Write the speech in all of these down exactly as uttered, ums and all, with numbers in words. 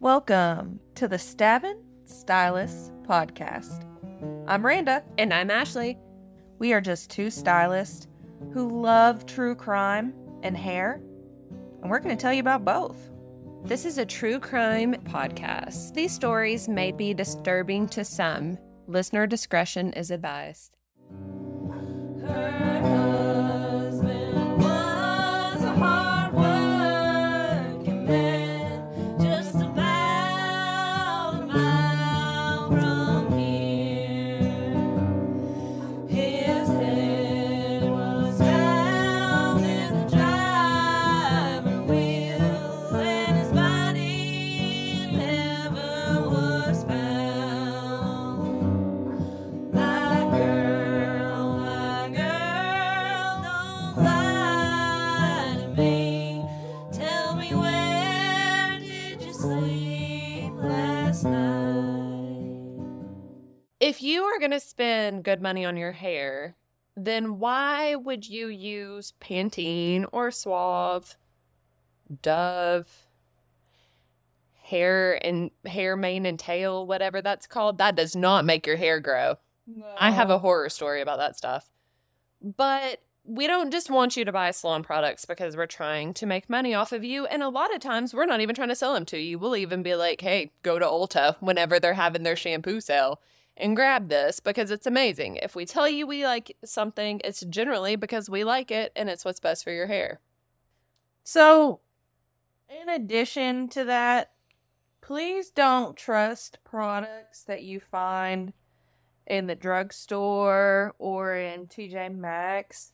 Welcome to the Stabbin' Stylists podcast. I'm Randa. And I'm Ashley. We are just two stylists who love true crime and hair, and we're going to tell you about both. This is a true crime podcast. These stories may be disturbing to some. Listener discretion is advised. Her husband was a hard-working man, just about a mile from here. His head was found in the driver wheel, and his body never was found. My girl, my girl, don't lie to me. Tell me, where did you sleep last night? If you are going to spend good money on your hair, then why would you use Pantene or Suave, Dove, hair and hair mane and tail, whatever that's called? That does not make your hair grow. No. I have a horror story about that stuff. But we don't just want you to buy salon products because we're trying to make money off of you. And a lot of times we're not even trying to sell them to you. We'll even be like, hey, go to Ulta whenever they're having their shampoo sale and grab this because it's amazing. If we tell you we like something, it's generally because we like it and it's what's best for your hair. So, in addition to that, please don't trust products that you find in the drugstore or in T J Maxx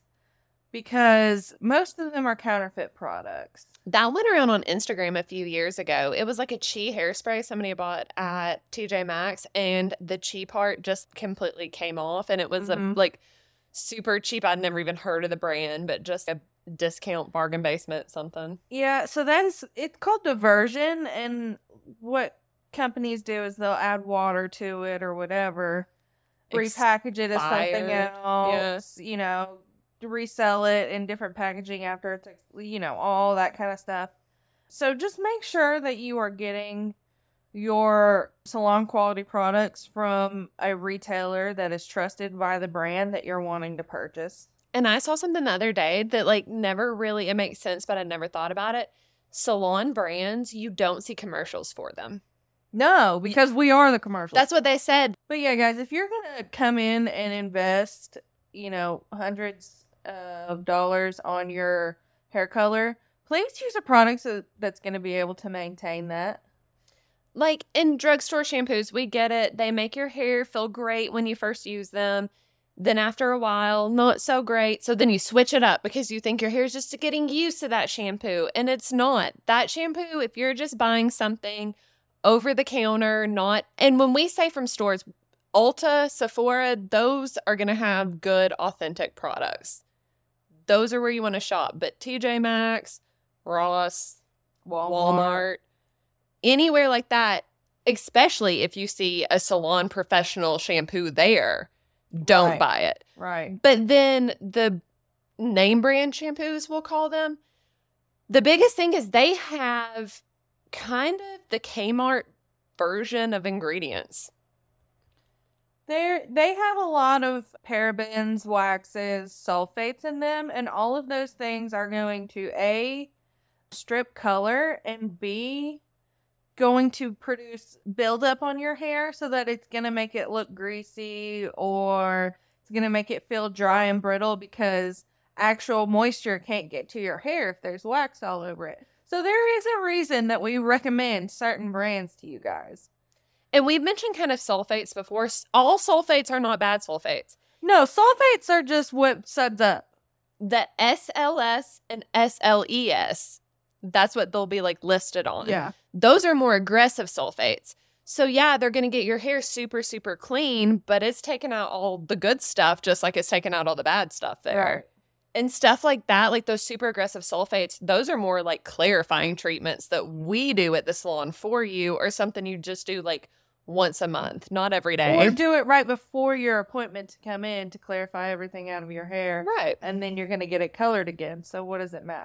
because most of them are counterfeit products. That went around on Instagram a few years ago. It was like a Chi hairspray somebody bought at T J Maxx, and the Chi part just completely came off, and it was Mhm. a, like super cheap. I'd never even heard of the brand, but just a discount bargain basement something. Yeah, so that's it's called diversion, and what companies do is they'll add water to it or whatever, repackage it as something Expired, else, you know, resell it in different packaging after it's, you know, all that kind of stuff. So just make sure that you are getting your salon quality products from a retailer that is trusted by the brand that you're wanting to purchase. And I saw something the other day that like never really, it makes sense, but I never thought about it. Salon brands, you don't see commercials for them. No, because we are the commercial. That's what they said. But yeah, guys, if you're going to come in and invest, you know, hundreds of dollars on your hair color, please use a product so that's going to be able to maintain that. Like in drugstore shampoos, we get it. They make your hair feel great when you first use them. Then after a while, not so great. So then you switch it up because you think your hair is just getting used to that shampoo. And it's not. That shampoo, if you're just buying something over the counter, not, and when we say from stores, Ulta, Sephora, those are going to have good, authentic products. Those are where you want to shop. But T J Maxx, Ross, Walmart. Walmart, anywhere like that, especially if you see a salon professional shampoo there, don't Right. buy it. Right. But then the name brand shampoos, we'll call them, the biggest thing is they have kind of the Kmart version of ingredients. They they have a lot of parabens, waxes, sulfates in them, and all of those things are going to A, strip color, and B, going to produce buildup on your hair so that it's going to make it look greasy or it's going to make it feel dry and brittle because actual moisture can't get to your hair if there's wax all over it. So there is a reason that we recommend certain brands to you guys. And we've mentioned kind of sulfates before. All sulfates are not bad sulfates. No, sulfates are just what suds up. The S L S and S L E S, that's what they'll be like listed on. Yeah. Those are more aggressive sulfates. So yeah, they're going to get your hair super, super clean, but it's taking out all the good stuff just like it's taking out all the bad stuff there. Right. And stuff like that, like those super aggressive sulfates, those are more like clarifying treatments that we do at the salon for you or something you just do like once a month, not every day. Or do it right before your appointment to come in to clarify everything out of your hair. Right. And then you're going to get it colored again. So what does it matter?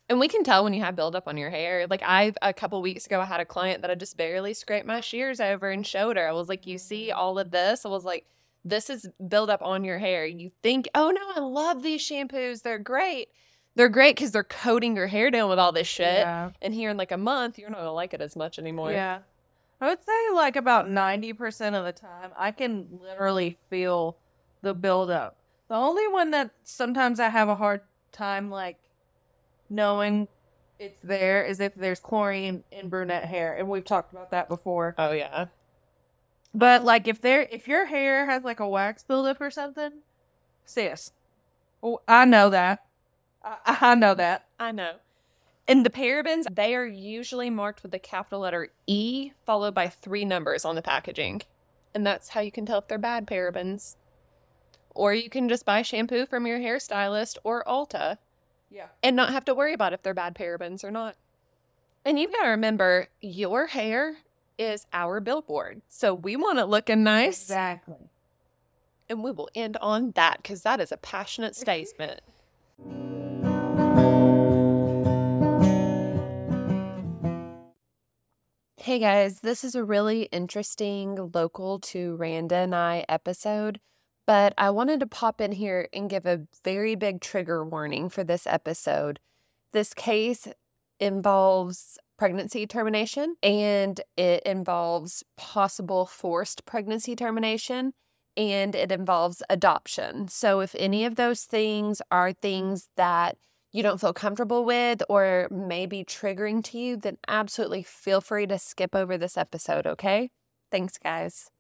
And we can tell when you have buildup on your hair. Like I, a couple weeks ago, I had a client that I just barely scraped my shears over and showed her. I was like, you see all of this? I was like, this is buildup on your hair. You think, oh no, I love these shampoos. They're great. They're great because they're coating your hair down with all this shit. Yeah. And here in like a month, you're not going to like it as much anymore. Yeah. I would say like about ninety percent of the time, I can literally feel the buildup. The only one that sometimes I have a hard time like knowing it's there is if there's chlorine in brunette hair. And we've talked about that before. Oh, yeah. But like if there, if your hair has like a wax buildup or something, sis, oh, I know that. I, I know that. I know. And the parabens, they are usually marked with the capital letter E followed by three numbers on the packaging. And that's how you can tell if they're bad parabens. Or you can just buy shampoo from your hairstylist or Ulta. Yeah. And not have to worry about if they're bad parabens or not. And you've got to remember, your hair is our billboard. So we want it looking nice. Exactly. And we will end on that because that is a passionate statement. Hey guys, this is a really interesting local to Randa and I episode, but I wanted to pop in here and give a very big trigger warning for this episode. This case involves pregnancy termination and it involves possible forced pregnancy termination and it involves adoption. So if any of those things are things that you don't feel comfortable with or may be triggering to you, then absolutely feel free to skip over this episode, okay? Thanks, guys.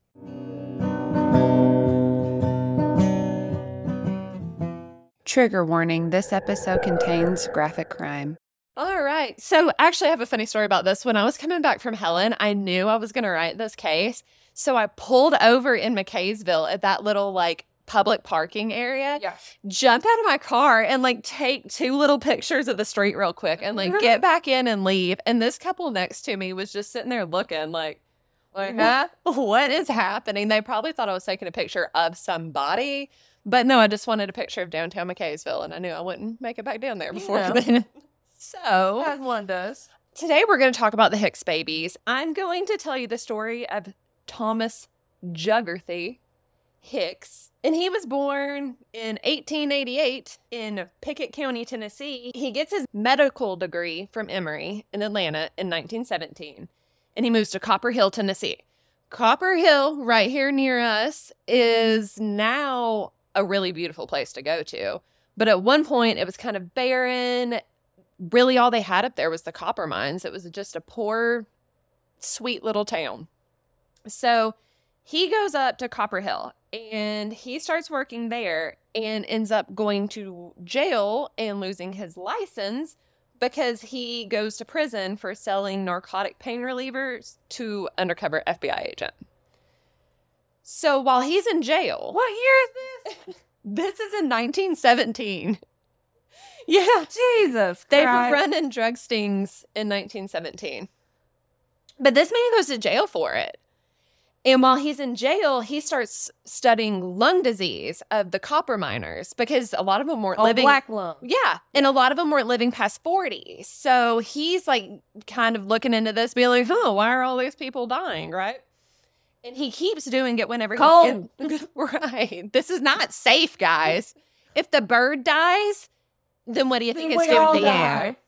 Trigger warning, this episode contains graphic crime. All right. So actually, I have a funny story about this. When I was coming back from Helen, I knew I was going to write this case. So I pulled over in McKaysville at that little, like, public parking area, Yeah. jump out of my car and like take two little pictures of the street real quick and like get back in and leave. And this couple next to me was just sitting there looking like, like, huh? What is happening? They probably thought I was taking a picture of somebody, but no, I just wanted a picture of downtown McKaysville and I knew I wouldn't make it back down there before Yeah. then. So As one does. today we're going to talk about the Hicks babies. I'm going to tell you the story of Thomas Juggerthy Hicks. And he was born in eighteen eighty-eight in Pickett County, Tennessee. He gets his medical degree from Emory in Atlanta in nineteen seventeen. And he moves to Copper Hill, Tennessee. Copper Hill, right here near us, is now a really beautiful place to go to. But at one point, it was kind of barren. Really, all they had up there was the copper mines. It was just a poor, sweet little town. So he goes up to Copper Hill and he starts working there and ends up going to jail and losing his license because he goes to prison for selling narcotic pain relievers to undercover F B I agent. So while he's in jail, What year is this? this is in nineteen seventeen. Yeah, Jesus they were Christ. running drug stings in nineteen seventeen. But this man goes to jail for it. And while he's in jail, he starts studying lung disease of the copper miners because a lot of them weren't Oh, living. black lung. Yeah. And a lot of them weren't living past forty. So he's like kind of looking into this, being like, oh, why are all these people dying? Right. And he keeps doing it whenever Cold. he can. Right. This is not safe, guys. If the bird dies, then what do you think Then it's we all doing to die. you?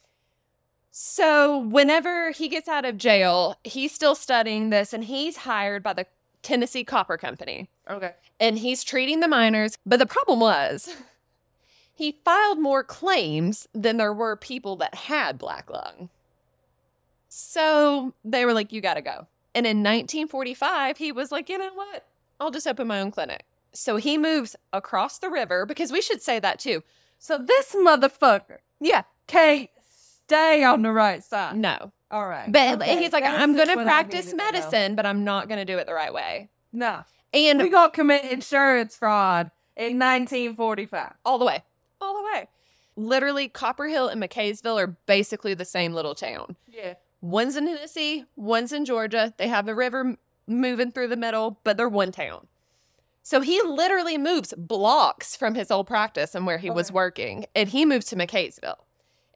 So whenever he gets out of jail, he's still studying this and he's hired by the Tennessee Copper Company. Okay. And he's treating the miners. But the problem was he filed more claims than there were people that had black lung. So they were like, you got to go. And in nineteen forty-five, he was like, you know what? I'll just open my own clinic. So he moves across the river because we should say that too. So this motherfucker Yeah. can't stay on the right side. No. All right. But Okay, he's like, that's I'm just going to what I practice needed to know. medicine, but I'm not going to do it the right way. No. And We got commit insurance fraud in nineteen forty-five. all the way, all the way. Literally, Copper Hill and McKaysville are basically the same little town. Yeah. One's in Tennessee, one's in Georgia. They have the river m- moving through the middle, but they're one town. So he literally moves blocks from his old practice and where he was Okay. working, and he moves to McKaysville. And he, He's like, ha ha, cross state lines. Not gonna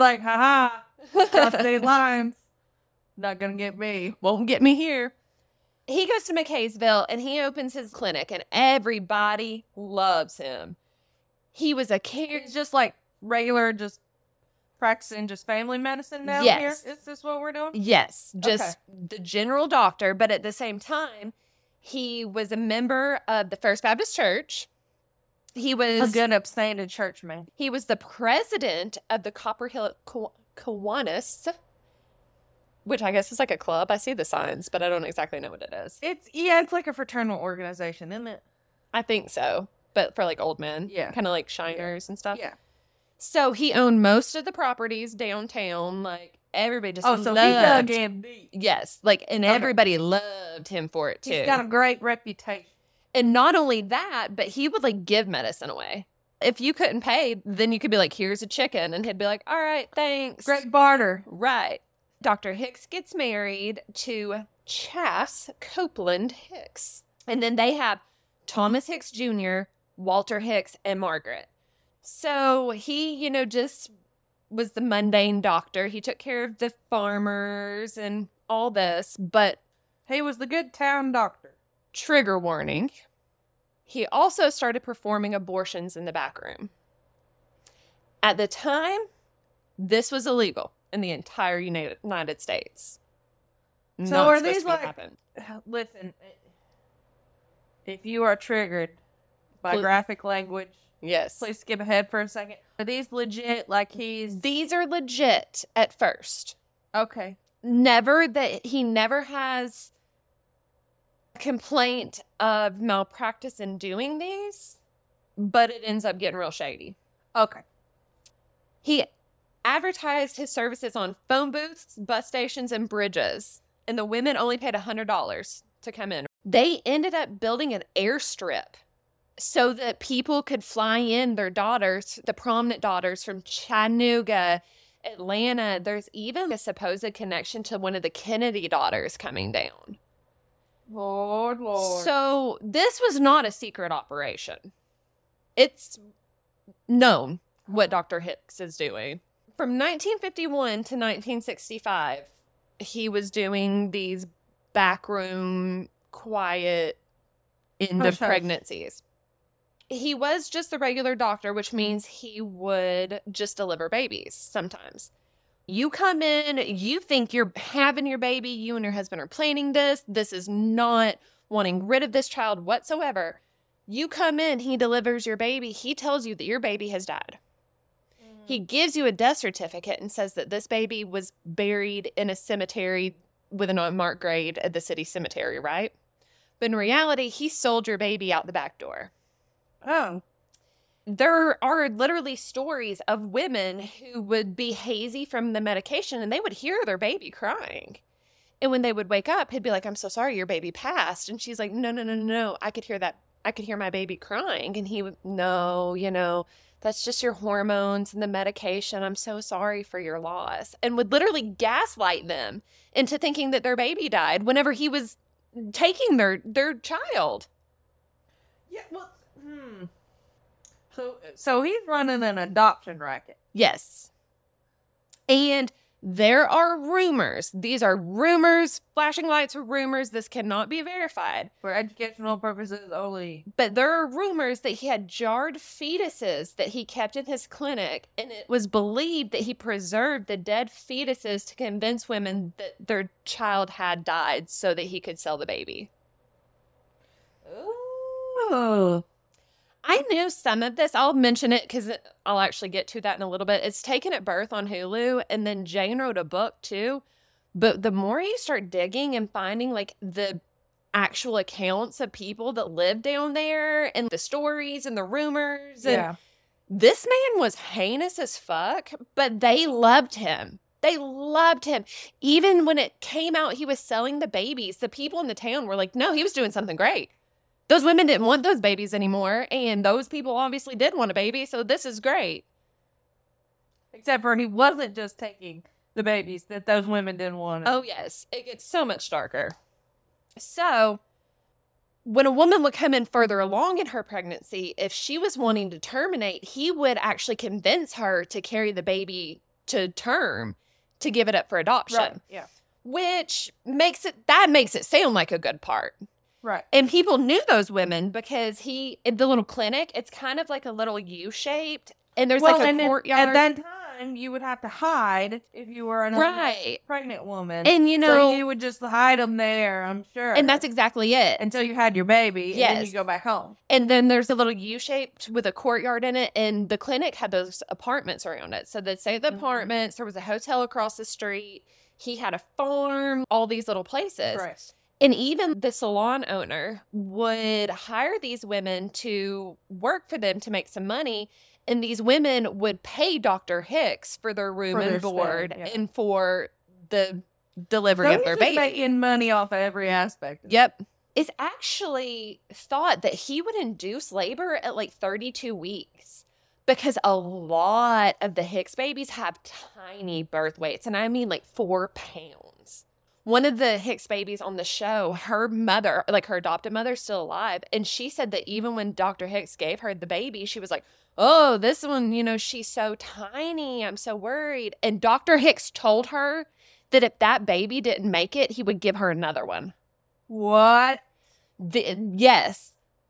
get lines. Not gonna get me. won't get me here. He goes to McKaysville and he opens his clinic and everybody loves him. He was a care. It's just like regular, just practicing just family medicine down Yes. here. Is this what we're doing? Yes, just Okay. the general doctor, but at the same time, he was a member of the First Baptist Church. He A was good upstanding church man. he was the president of the Copperhill Kiw- Kiwanis, which I guess is like a club. I see the signs, but I don't exactly know what it is. It's yeah, it's like a fraternal organization, isn't it? I think so, but for like old men, Yeah. kind of like shiners and stuff. Yeah. So he owned most of the properties downtown. Like everybody just Oh, so he loved. dug in deep. Yes, like and Okay. everybody loved him for it too. He's got a great reputation. And not only that, but he would like give medicine away. If you couldn't pay, then you could be like, here's a chicken. And he'd be like, all right, thanks. Great barter. Right. Doctor Hicks gets married to Chass Copeland Hicks. And then they have Thomas Hicks Junior, Walter Hicks, and Margaret. So he, you know, just was the mundane doctor. He took care of the farmers and all this. But He was the good town doctor. trigger warning, he also started performing abortions in the back room. At the time, this was illegal in the entire United United States. So Not are supposed these to be like- happen. Listen, if you are triggered by Pl- graphic language, Yes. please skip ahead for a second. Are these legit? Like he's These are legit at first. okay. Never that he never has a complaint of malpractice in doing these, but it ends up getting real shady. Okay. He advertised his services on phone booths, bus stations, and bridges, and the women only paid one hundred dollars to come in. They ended up building an airstrip so that people could fly in their daughters, the prominent daughters from Chattanooga, Atlanta. There's even a supposed connection to one of the Kennedy daughters coming down. Lord, Lord. So this was not a secret operation. It's known what Doctor Hicks is doing. From nineteen fifty-one to nineteen sixty-five, he was doing these backroom, quiet, end Hush, of hush. pregnancies. He was just a regular doctor, which means he would just deliver babies sometimes. You come in, you think you're having your baby, you and your husband are planning this. This is not wanting rid of this child whatsoever. You come in, he delivers your baby, he tells you that your baby has died. He gives you a death certificate and says that this baby was buried in a cemetery with an unmarked grave at the city cemetery, right? But in reality, he sold your baby out the back door. Oh. There are literally stories of women who would be hazy from the medication and they would hear their baby crying. And when they would wake up, he'd be like, I'm so sorry, your baby passed. And she's like, no, no, no, no, no. I could hear that. I could hear my baby crying. And he would, no, you know, that's just your hormones and the medication. I'm so sorry for your loss. And would literally gaslight them into thinking that their baby died whenever he was taking their, their child. Yeah, well, hmm. So, so he's running an adoption racket. Yes. And there are rumors. These are rumors. Flashing lights are rumors. This cannot be verified. For educational purposes only. But there are rumors that he had jarred fetuses that he kept in his clinic. And it was believed that he preserved the dead fetuses to convince women that their child had died so that he could sell the baby. Oh. I knew some of this. I'll mention it because I'll actually get to that in a little bit. It's Taken at Birth on Hulu, and then Jane wrote a book too. But the more you start digging and finding like the actual accounts of people that lived down there and the stories and the rumors, and Yeah. this man was heinous as fuck, but they loved him. They loved him. Even when it came out he was selling the babies, the people in the town were like, no, he was doing something great. Those women didn't want those babies anymore, and those people obviously did want a baby, so this is great. Except for he wasn't just taking the babies that those women didn't want. Oh, yes. It gets so much darker. So, when a woman would come in further along in her pregnancy, if she was wanting to terminate, he would actually convince her to carry the baby to term to give it up for adoption. Right. Yeah. Which makes it, that makes it sound like a good part. Right. And people knew those women because he, in the little clinic, it's kind of like a little U-shaped. And there's well, like a and courtyard. At that time, you would have to hide if you were an right. pregnant woman. And, you know. So you would just hide them there, I'm sure. And that's exactly it. Until you had your baby. Yes. And then you go back home. And then there's a little U-shaped with a courtyard in it. And the clinic had those apartments around it. So they'd say the mm-hmm. apartments. There was a hotel across the street. He had a farm, all these little places. Right. And even the salon owner would hire these women to work for them to make some money. And these women would pay Doctor Hicks for their room for and their board stay, yeah. and for the delivery so of their he's baby. Making money off of every aspect. Yep. It's actually thought that he would induce labor at like thirty-two weeks because a lot of the Hicks babies have tiny birth weights. And I mean like four pounds. One of the Hicks babies on the show, her mother, like her adopted mother, is still alive. And she said that even when Doctor Hicks gave her the baby, she was like, oh, this one, you know, she's so tiny. I'm so worried. And Doctor Hicks told her that if that baby didn't make it, he would give her another one. What? The, yes.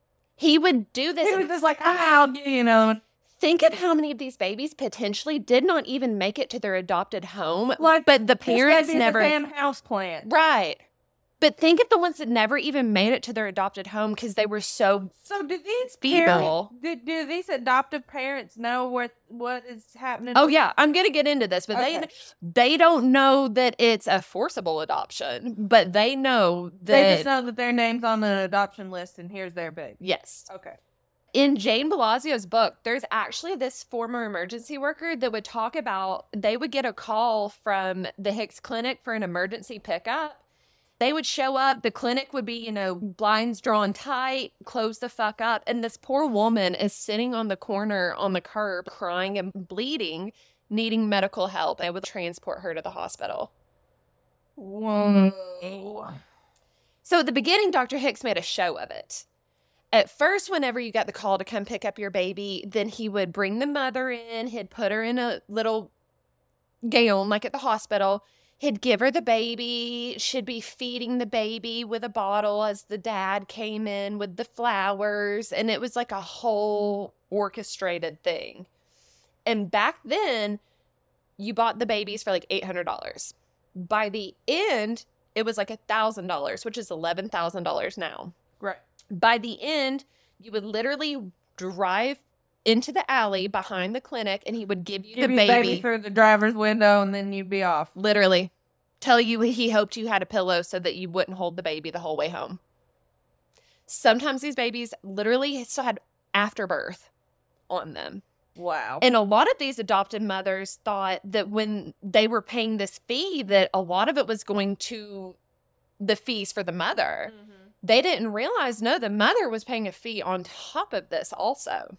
He would do this. He was just like, I'll give you another one. Think of how many of these babies potentially did not even make it to their adopted home. Like, but the parents never. A damn house plant. Right. But think of the ones that never even made it to their adopted home because they were so So do these feeble. Parents, do, do these adoptive parents know what what is happening? Oh yeah, I'm gonna get into this, but okay. they they don't know that it's a forcible adoption, but they know that they just know that their name's on the adoption list and here's their baby. Yes. Okay. In Jane Balasio's book, there's actually this former emergency worker that would talk about they would get a call from the Hicks Clinic for an emergency pickup. They would show up, the clinic would be, you know, blinds drawn tight, close the fuck up, and this poor woman is sitting on the corner on the curb crying and bleeding, needing medical help. They would transport her to the hospital. Whoa. So at the beginning, Doctor Hicks made a show of it. At first, whenever you got the call to come pick up your baby, then he would bring the mother in, he'd put her in a little gown like at the hospital. He'd give her the baby, she'd be feeding the baby with a bottle as the dad came in with the flowers, and it was like a whole orchestrated thing. And back then, you bought the babies for like eight hundred dollars. By the end, it was like one thousand dollars, which is eleven thousand dollars now. Right. By the end, you would literally drive into the alley behind the clinic and he would give you give the you baby. baby through the driver's window and then you'd be off. Literally. Tell you he hoped you had a pillow so that you wouldn't hold the baby the whole way home. Sometimes these babies literally still had afterbirth on them. Wow. And a lot of these adopted mothers thought that when they were paying this fee, that a lot of it was going to the fees for the mother. Mm-hmm. They didn't realize, no, the mother was paying a fee on top of this also.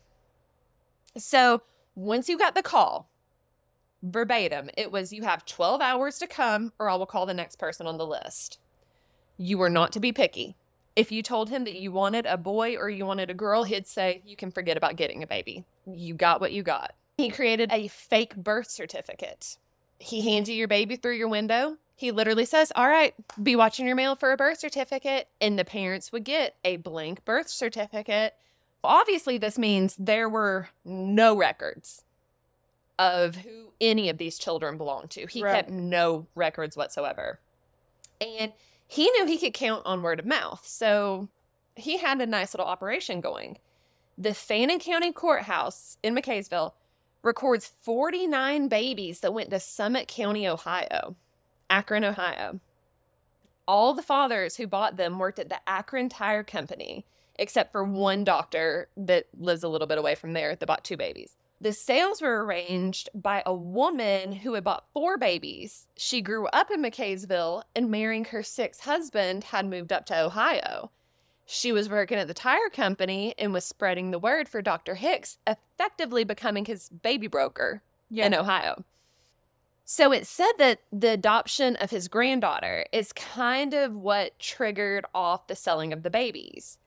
So once you got the call, verbatim, it was you have twelve hours to come or I will call the next person on the list. You were not to be picky. If you told him that you wanted a boy or you wanted a girl, he'd say, you can forget about getting a baby. You got what you got. He created a fake birth certificate. He hands you your baby through your window. He literally says, all right, be watching your mail for a birth certificate. And the parents would get a blank birth certificate. Obviously, this means there were no records of who any of these children belonged to. He right. kept no records whatsoever. And he knew he could count on word of mouth. So he had a nice little operation going. The Fannin County Courthouse in McKaysville records forty-nine babies that went to Summit County, Ohio. Akron, Ohio. All the fathers who bought them worked at the Akron Tire Company, except for one doctor that lives a little bit away from there that bought two babies. The sales were arranged by a woman who had bought four babies. She grew up in McKaysville and marrying her sixth husband had moved up to Ohio. She was working at the tire company and was spreading the word for Doctor Hicks, effectively becoming his baby broker yeah. in Ohio. So it said that the adoption of his granddaughter is kind of what triggered off the selling of the babies.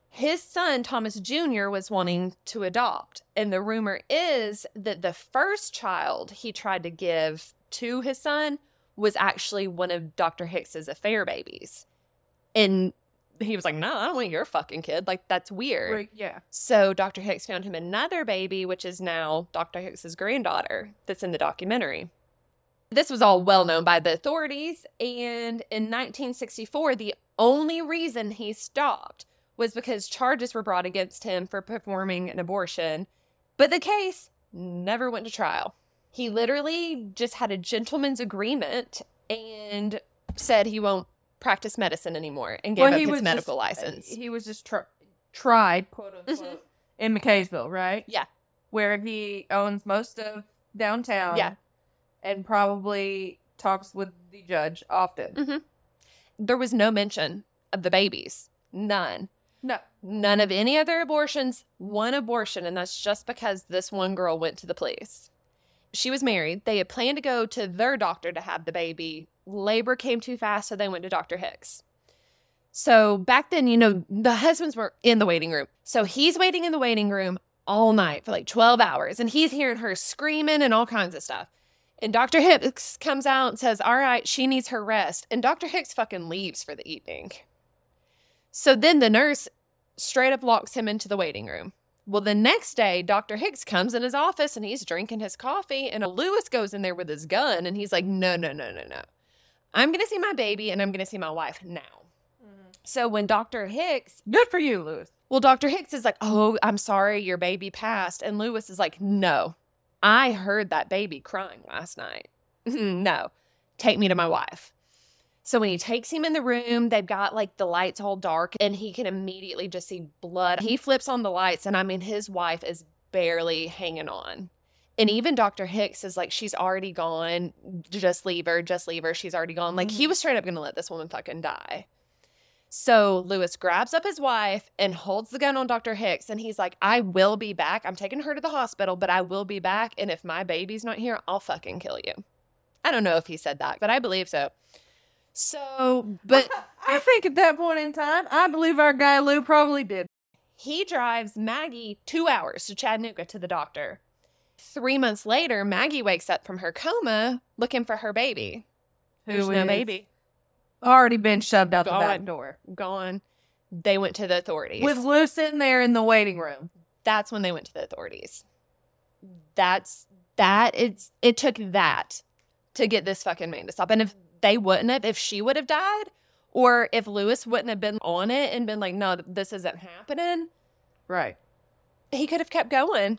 His son, Thomas Junior, was wanting to adopt. And the rumor is that the first child he tried to give to his son was actually one of Doctor Hicks's affair babies. And he was like, no, I don't want your fucking kid. Like, that's weird. Right, yeah. So Doctor Hicks found him another baby, which is now Doctor Hicks's granddaughter that's in the documentary. This was all well known by the authorities. And in nineteen sixty-four, the only reason he stopped was because charges were brought against him for performing an abortion. But the case never went to trial. He literally just had a gentleman's agreement and said he won't practice medicine anymore and gave Well, up he his was medical just- license. He was just tr- tried, quote unquote, Mhm. in McKaysville, right? Yeah. Where he owns most of downtown. Yeah. And probably talks with the judge often. Mm-hmm. There was no mention of the babies. None. No. None of any other abortions. One abortion, and that's just because this one girl went to the police. She was married. They had planned to go to their doctor to have the baby. Labor came too fast, so they went to Doctor Hicks. So back then, you know, the husbands were in the waiting room. So he's waiting in the waiting room all night for like twelve hours, and he's hearing her screaming and all kinds of stuff. And Doctor Hicks comes out and says, all right, she needs her rest. And Doctor Hicks fucking leaves for the evening. So then the nurse straight up locks him into the waiting room. Well, the next day, Doctor Hicks comes in his office and he's drinking his coffee, and Lewis goes in there with his gun, and he's like, no, no, no, no, no. I'm going to see my baby, and I'm going to see my wife now. Mm-hmm. So when Doctor Hicks... Good for you, Lewis. Well, Doctor Hicks is like, oh, I'm sorry, your baby passed. And Lewis is like, no, I heard that baby crying last night. No, take me to my wife. So when he takes him in the room, they've got like the lights all dark, and he can immediately just see blood. He flips on the lights, and I mean, his wife is barely hanging on. And even Doctor Hicks is like, she's already gone. Just leave her. Just leave her. She's already gone. Like, he was straight up going to let this woman fucking die. So Lewis grabs up his wife and holds the gun on Doctor Hicks. And he's like, I will be back. I'm taking her to the hospital, but I will be back. And if my baby's not here, I'll fucking kill you. I don't know if he said that, but I believe so. So, but I think at that point in time, I believe our guy Lou probably did. he drives Maggie two hours to Chattanooga to the doctor. Three months later, Maggie wakes up from her coma looking for her baby. There's no is baby. Already been shoved out the Gone. back door. Gone. They went to the authorities. With Lou sitting there in the waiting room. That's when they went to the authorities. That's, that, it's, it took that to get this fucking man to stop. And if they wouldn't have, if she would have died, or if Lewis wouldn't have been on it and been like, no, this isn't happening, Right. he could have kept going.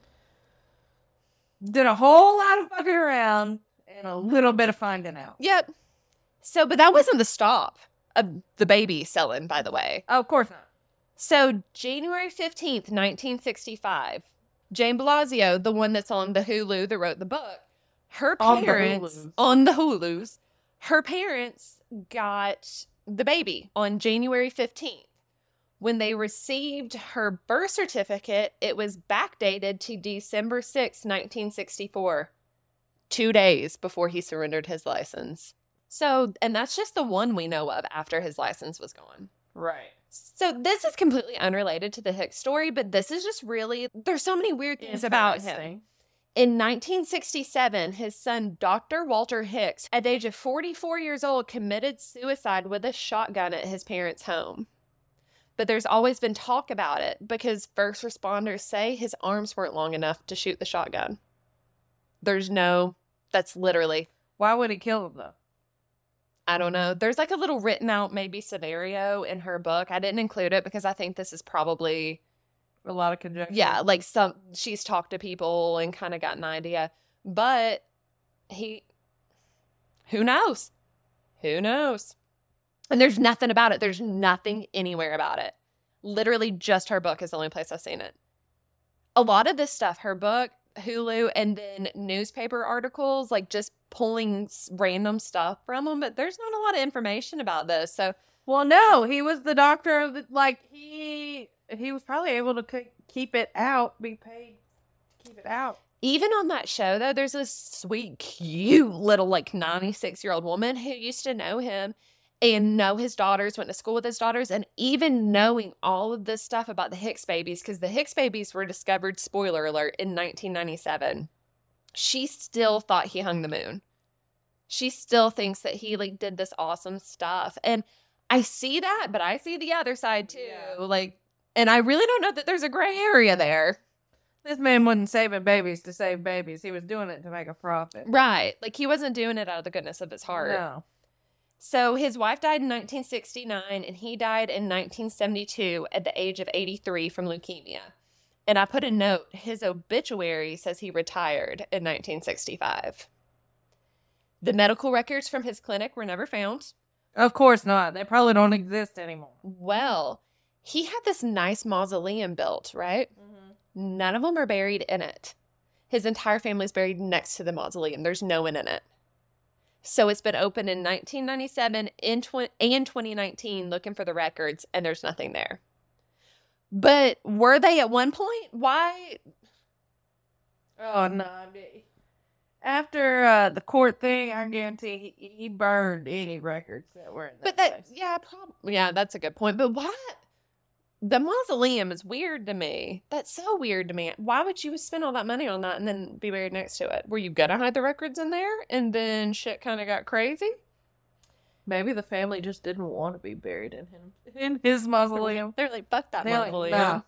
Did a whole lot of fucking around and a little bit of finding out. Yep. So, but that wasn't the stop of the baby selling, by the way. Oh, of course not. So, January fifteenth, nineteen sixty-five, Jane Blasio, the one that's on the Hulu that wrote the book, her On the parents, Hulus. on the Hulus, her parents got the baby on January fifteenth. When they received her birth certificate, it was backdated to December sixth, nineteen sixty-four, two days before he surrendered his license. So, and that's just the one we know of after his license was gone. Right. So this is completely unrelated to the Hicks story, but this is just really, there's so many weird things about him. In nineteen sixty-seven, his son, Doctor Walter Hicks, at the age of forty-four years old, committed suicide with a shotgun at his parents' home. But there's always been talk about it because first responders say his arms weren't long enough to shoot the shotgun. There's no, that's literally, Why would he kill him, though? I don't know. There's like a little written out maybe scenario in her book. I didn't include it because I think this is probably, A lot of conjecture. yeah, like some, she's talked to people and kind of got an idea. But he, who knows? Who knows? And there's nothing about it. There's nothing anywhere about it. Literally just her book is the only place I've seen it. A lot of this stuff, her book, Hulu, and then newspaper articles, like just pulling s- random stuff from them. But there's not a lot of information about this. So, Well, no, he was the doctor of the, like, he, he was probably able to k- keep it out, be paid to keep it out. even on that show, though, there's this sweet, cute little, like, ninety-six-year-old woman who used to know him. and know his daughters, went to school with his daughters, and even knowing all of this stuff about the Hicks babies, because the Hicks babies were discovered, spoiler alert, in nineteen ninety-seven, she still thought he hung the moon. She still thinks that he like did this awesome stuff. And I see that, but I see the other side too. Yeah. Like, and I really don't know that there's a gray area there. This man wasn't saving babies to save babies. He was doing it to make a profit. Right. Like, he wasn't doing it out of the goodness of his heart. No. So his wife died in nineteen sixty-nine, and he died in nineteen seventy-two at the age of eighty-three from leukemia. And I put a note, his obituary says he retired in nineteen sixty-five. The medical records from his clinic were never found. Of course not. They probably don't exist anymore. Well, he had this nice mausoleum built, right? Mm-hmm. None of them are buried in it. His entire family's buried next to the mausoleum. There's no one in it. So it's been open in nineteen ninety-seven in tw- and twenty nineteen looking for the records, and there's nothing there. But were they at one point? Why? Oh, no. After uh, the court thing, I guarantee he, he burned any records that were in that But that, place. yeah, probably. Yeah, that's a good point. But why? The mausoleum is weird to me. That's so weird to me. Why would you spend all that money on that and then be buried next to it? Were you gonna hide the records in there and then shit kind of got crazy? Maybe the family just didn't want to be buried in him in his mausoleum. They're like, fuck that They're like, mausoleum. nah.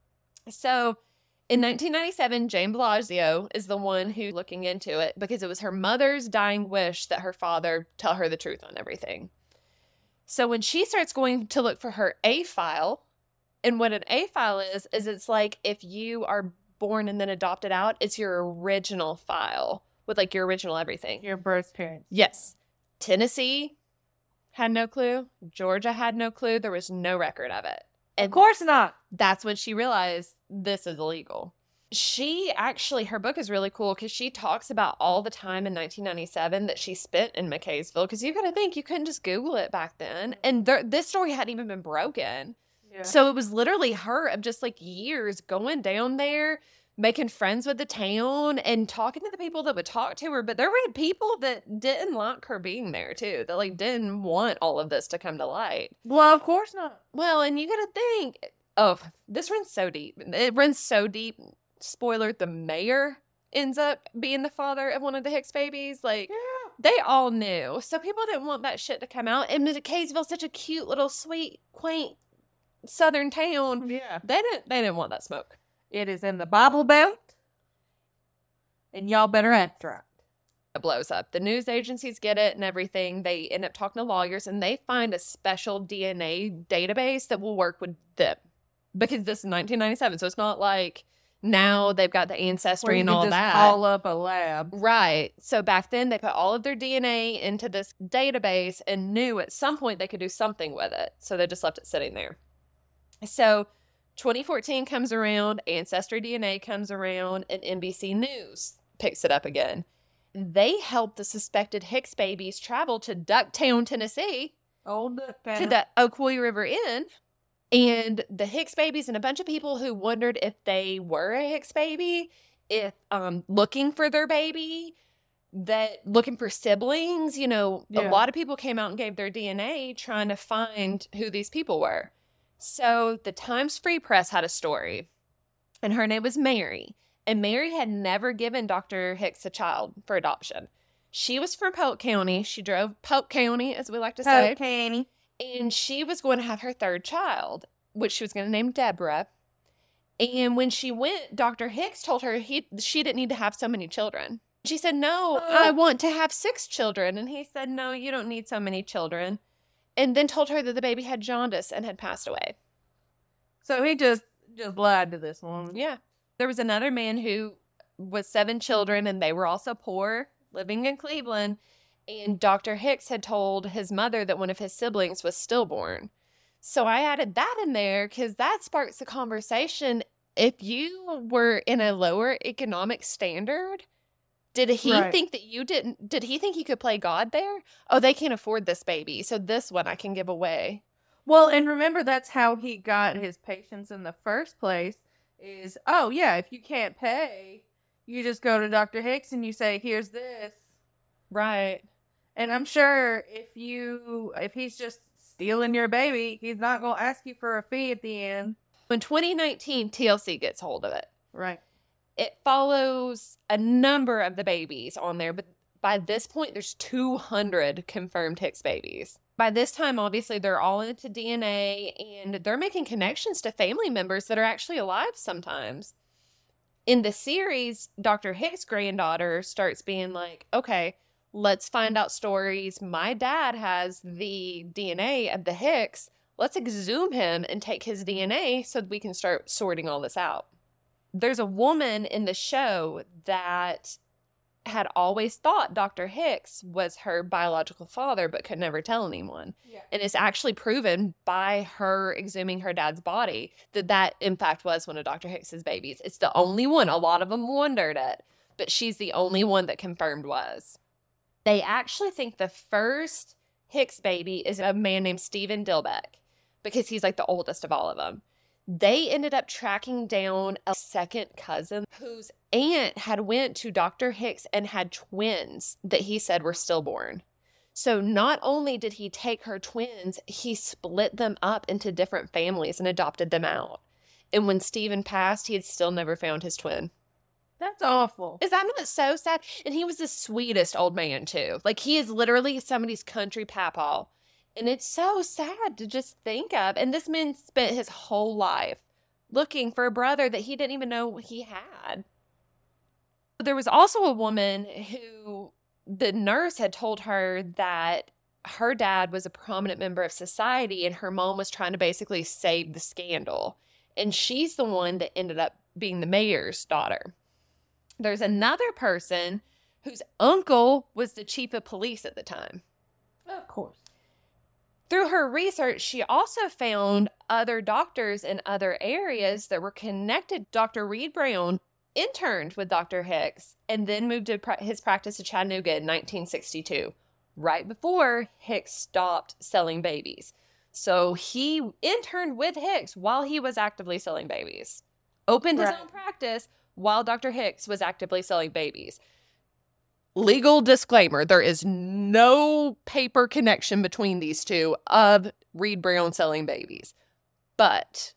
So in nineteen ninety-seven, Jane Blasio is the one who's looking into it because it was her mother's dying wish that her father tell her the truth on everything. So when she starts going to look for her A file, and what an A file is, is it's like if you are born and then adopted out, it's your original file with like your original everything. Your birth parents. Yes. Tennessee had no clue. Georgia had no clue. There was no record of it. And Of course not. that's when she realized this is illegal. She actually, her book is really cool because she talks about all the time in nineteen ninety-seven that she spent in McKaysville. Because you got to think, you couldn't just Google it back then. And there, this story hadn't even been broken. Yeah. So it was literally her of just like years going down there, making friends with the town and talking to the people that would talk to her. But there were people that didn't like her being there too, that like didn't want all of this to come to light. Well, of course not. Well, and you got to think, oh, this runs so deep. It runs so deep. Spoiler, the mayor ends up being the father of one of the Hicks babies. Like, Yeah. they all knew. So people didn't want that shit to come out. And McKaysville's such a cute little sweet, quaint southern town. Yeah. They didn't they didn't want that smoke. It is in the Bible Belt. And y'all better act right. It blows up. The news agencies get it and everything. They end up talking to lawyers and they find a special D N A database that will work with them. Because this is nineteen ninety-seven, so it's not like now they've got the Where ancestry you and can all just that. call up a lab. Right. So back then they put all of their D N A into this database and knew at some point they could do something with it. So they just left it sitting there. So twenty fourteen comes around, Ancestry D N A comes around, and N B C News picks it up again. They helped the suspected Hicks babies travel to Ducktown, Tennessee, Old Ducktown. to the Ocoee River Inn. And the Hicks babies and a bunch of people who wondered if they were a Hicks baby, if um looking for their baby, that looking for siblings, you know, Yeah. a lot of people came out and gave their D N A trying to find who these people were. So the Times Free Press had a story, and her name was Mary. And Mary had never given Doctor Hicks a child for adoption. She was from Polk County. She drove Polk County, as we like to say. Okay. And she was going to have her third child, which she was going to name Deborah. And when she went, Doctor Hicks told her he she didn't need to have so many children. She said, no, I want to have six children. And he said, no, you don't need so many children. And then told her that the baby had jaundice and had passed away. So he just just lied to this woman. Yeah. There was another man who was seven children, and they were also poor, living in Cleveland. And Doctor Hicks had told his mother that one of his siblings was stillborn. So I added that in there because that sparks the conversation. If you were in a lower economic standard, did he Right. think that you didn't? Did he think he could play God there? Oh, they can't afford this baby, so this one I can give away. Well, and remember, that's how he got his patients in the first place is, oh, yeah, if you can't pay, you just go to Doctor Hicks and you say, here's this. Right. And I'm sure if you, if he's just stealing your baby, he's not going to ask you for a fee at the end. In twenty nineteen, T L C gets hold of it. Right. It follows a number of the babies on there, but by this point, there's two hundred confirmed Hicks babies. By this time, obviously, they're all into D N A, and they're making connections to family members that are actually alive sometimes. In the series, Doctor Hicks' granddaughter starts being like, okay, let's find out stories. My dad has the D N A of the Hicks. Let's exhume him and take his D N A so that we can start sorting all this out. There's a woman in the show that had always thought Doctor Hicks was her biological father, but could never tell anyone. Yeah. And it's actually proven by her exhuming her dad's body that that, in fact, was one of Doctor Hicks's babies. It's the only one. A lot of them wondered it, but she's the only one that confirmed was. They actually think the first Hicks baby is a man named Stephen Dilbeck because he's like the oldest of all of them. They ended up tracking down a second cousin whose aunt had went to Doctor Hicks and had twins that he said were stillborn. So not only did he take her twins, he split them up into different families and adopted them out. And when Stephen passed, he had still never found his twin. That's awful. Is that not so sad? And he was the sweetest old man, too. Like, he is literally somebody's country papaw. And it's so sad to just think of. And this man spent his whole life looking for a brother that he didn't even know he had. There was also a woman who the nurse had told her that her dad was a prominent member of society and her mom was trying to basically save the scandal. And she's the one that ended up being the mayor's daughter. There's another person whose uncle was the chief of police at the time. Of course. Through her research, she also found other doctors in other areas that were connected. Doctor Reed Brown interned with Doctor Hicks and then moved to pra- his practice to Chattanooga in nineteen sixty-two, right before Hicks stopped selling babies. So he interned with Hicks while he was actively selling babies. Opened his Right. own practice while Doctor Hicks was actively selling babies. Legal disclaimer, there is no paper connection between these two of Reed Brown selling babies. But,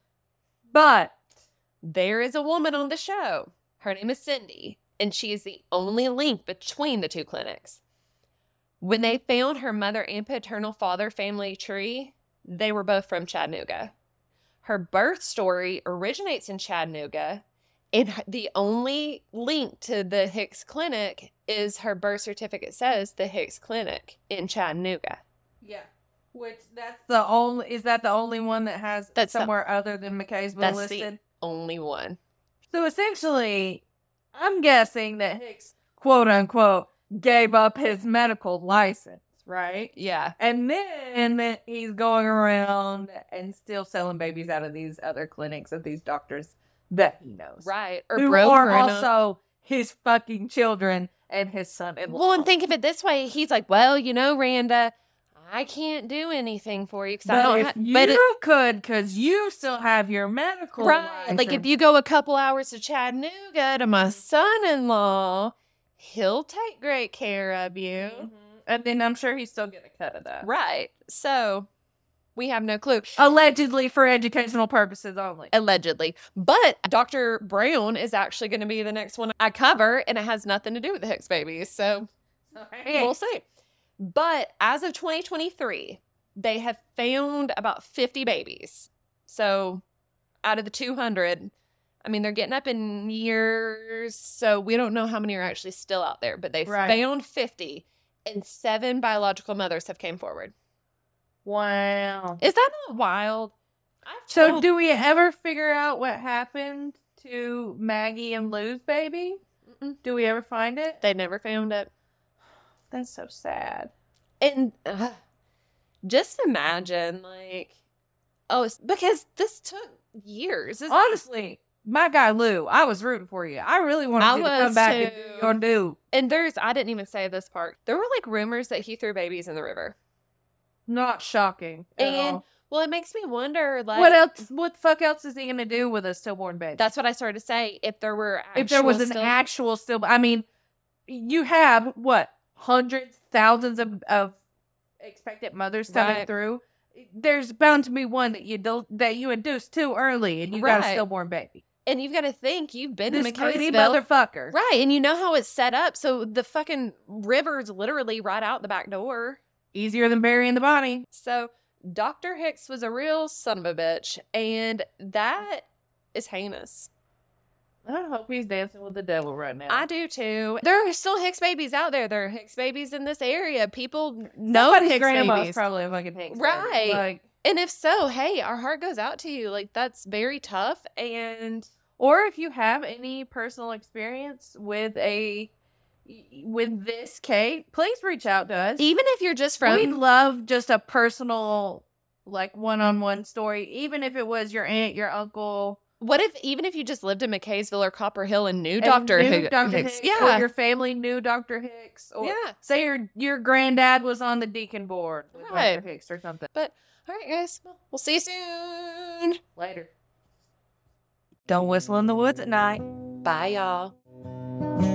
But there is a woman on the show. Her name is Cindy, and she is the only link between the two clinics. When they found her mother and paternal father family tree, they were both from Chattanooga. Her birth story originates in Chattanooga, and the only link to the Hicks Clinic is her birth certificate says the Hicks Clinic in Chattanooga. yeah, which that's the only is that the only one that has That's the- somewhere other than McKaysville That's listed? the only one. So essentially, I'm guessing that Hicks, quote unquote, gave up his medical license, right? Yeah. And then he's going around and still selling babies out of these other clinics of these doctors that he knows. Right. Or Who broke are her in a- also his fucking children and his son-in-law. Well, and think of it this way. He's like, well, you know, Randa, I can't do anything for you. Cause I Well, don't if ha- you but it, could, because you still have your medical right. Like if license. you go a couple hours to Chattanooga to my son-in-law, he'll take great care of you. Mhm. And then I'm sure he's still getting a cut of that. Right. So we have no clue. Allegedly for educational purposes only. Allegedly. But Doctor Brown is actually going to be the next one I cover, and it has nothing to do with the Hicks babies. So we'll see. But as of twenty twenty-three, they have found about fifty babies. So out of the two hundred, I mean, they're getting up in years, so we don't know how many are actually still out there, but they've Right. found fifty, and seven biological mothers have came forward. Wow. Is that not wild? I've So told- do we ever figure out what happened to Maggie and Lou's baby? Mm-mm. Do we ever find it? They never found it. That's so sad. And uh, just imagine, like, oh, it's because this took years. This- Honestly, my guy Lou, I was rooting for you. I really wanted I you to come was back and too. do your do. And there's, I didn't even say this part. There were like rumors that he threw babies in the river. Not shocking. at And, all. well, it makes me wonder, like, what else? What the fuck else is he gonna do with a stillborn baby? That's what I started to say. If there were, if there was an actual still- actual still, I mean, you have what hundreds, thousands of, of expectant mothers coming Right. through, there's bound to be one that you do, that you induced too early, and you got a Right. stillborn baby. And you've got to think, you've been This to greedy McKaysville. motherfucker. Right. And you know how it's set up. So the fucking river's literally right out the back door. Easier than burying the body. So Doctor Hicks was a real son of a bitch. And that is heinous. I hope he's dancing with the devil right now. I do too. There are still Hicks babies out there. There are Hicks babies in this area. People know Somebody's Hicks grandma's babies. probably a fucking Hicks baby. Right. Like, And if so, hey, our heart goes out to you. Like, that's very tough. And or if you have any personal experience with a with this case, please reach out to us. even if you're just We'd from love just a personal, like, one-on-one story, even if it was your aunt, your uncle, what if even if you just lived in McKaysville or Copper Hill and knew and Doctor knew Hick- Doctor Hicks. Hicks, Yeah. or your family knew Doctor Hicks, or Yeah. say your your granddad was on the deacon board with Right. Doctor Hicks or something. But all right, guys, well, we'll see you soon. Later. Don't whistle in the woods at night. Bye, y'all.